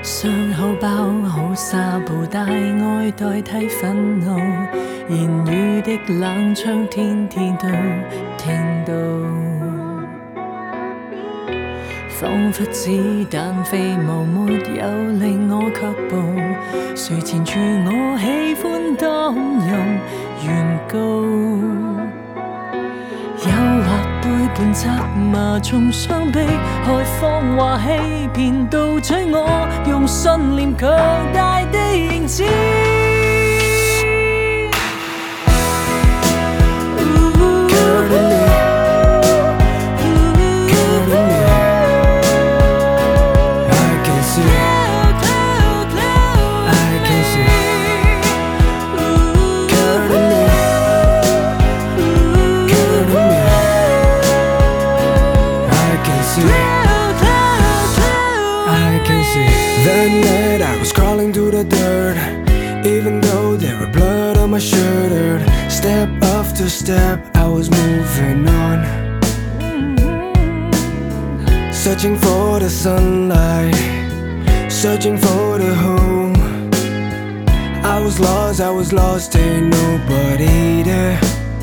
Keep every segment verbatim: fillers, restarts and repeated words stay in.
傷口包好紗布帶愛代替憤怒，言語的冷槍天天都聽到，彷彿子彈飛舞，沒有令我卻步，誰纏住我喜歡當任原告，誘惑背叛責罵，從傷悲開謊話欺騙，盜取我用信念強大的認知。 That night I was crawling through the dirt, even though there were blood on my shirt. Step after step I was moving on, searching for the sunlight, searching for the home. I was lost, I was lost, ain't nobody there.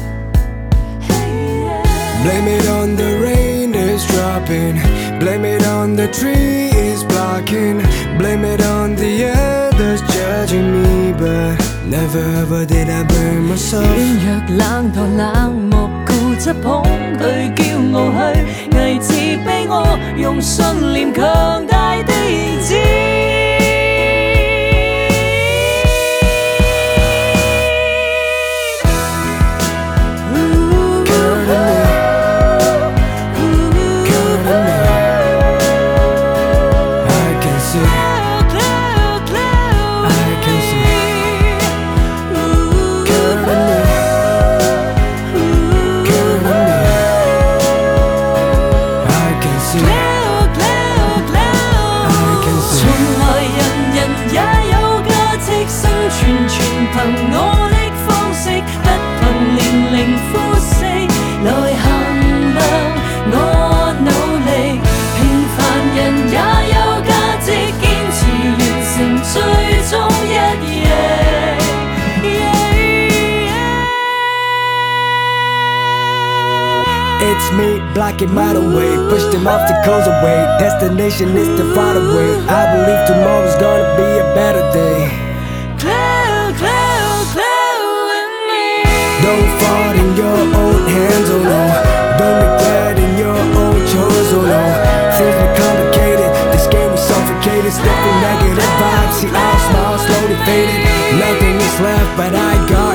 Blame it on the rain it's dropping, blame it on the tree it's blocking, blame it on the others judging me, but never ever did I blame myself. 軟弱冷淡冷漠固執捧佢驕傲去偽自卑我，用信念強大的認知。憑我的方式，不憑年齡膚色來衡量我努力。平凡人也有價值，堅持完成最終一役。 It's me, blocking my way, push them obstacles away. Destination is the far away. I believe tomorrow's gonna be a better day. Don't fall in your own hands, oh no. Don't regret in your own choice, oh no. Things get complicated, this game is suffocated. Stepping negative vibes, see all smiles slowly faded. Nothing is left but I got